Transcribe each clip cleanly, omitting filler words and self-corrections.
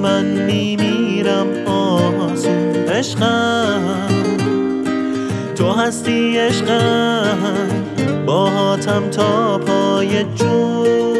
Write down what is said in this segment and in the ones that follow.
من میمیرم آسون. عشقم تو هستی، عشقم باهاتم تا پای جون.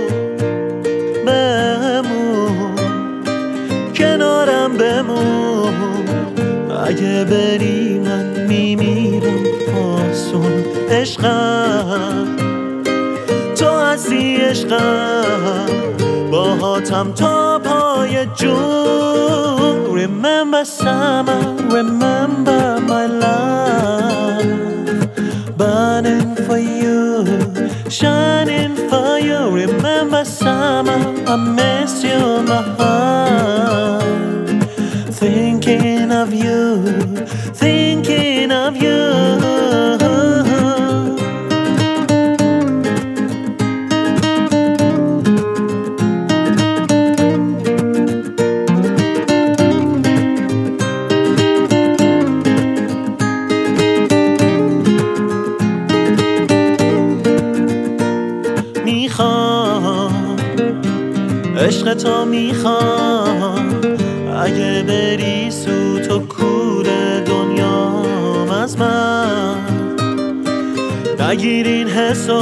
بمون کنارم، بمون اگه بری من میمیرم آسون. عشقم تو هستی، عشقم باهاتم تا پای جون. Remember summer, remember my love, burning for you, shining for you. Remember summer, I miss you, my heart, thinking of you, thinking of you. عشق تو میخوام، اگه بری سوت و کور دنیام از من. نگیر این حسو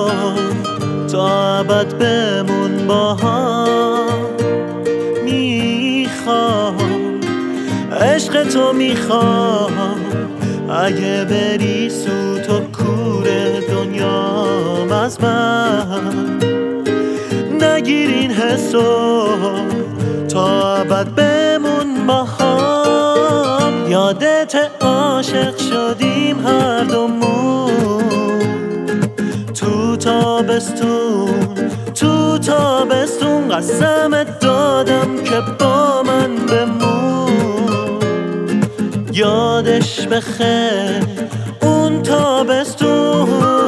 تا ابد بمون با هم. میخوام عشق تو میخوام، اگه بری سوت و کور دنیام از من. نگیر این حسو تا ابد بمون با هم. یادت عاشق شدیم هر دومون، تو تابستون، تو تابستون. قسمت دادم که با من بمون. یادش بخیر اون تابستون.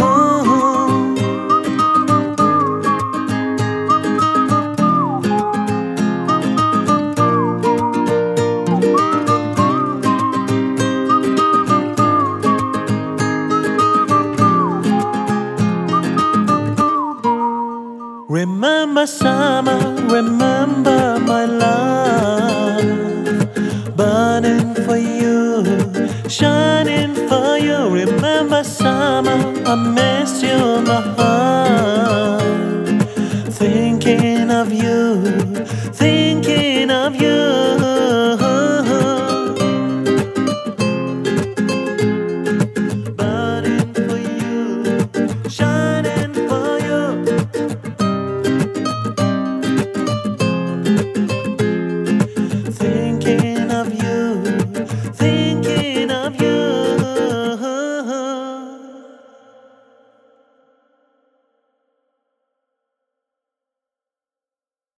Remember summer, remember my love, burning for you, shining for you. Remember summer, I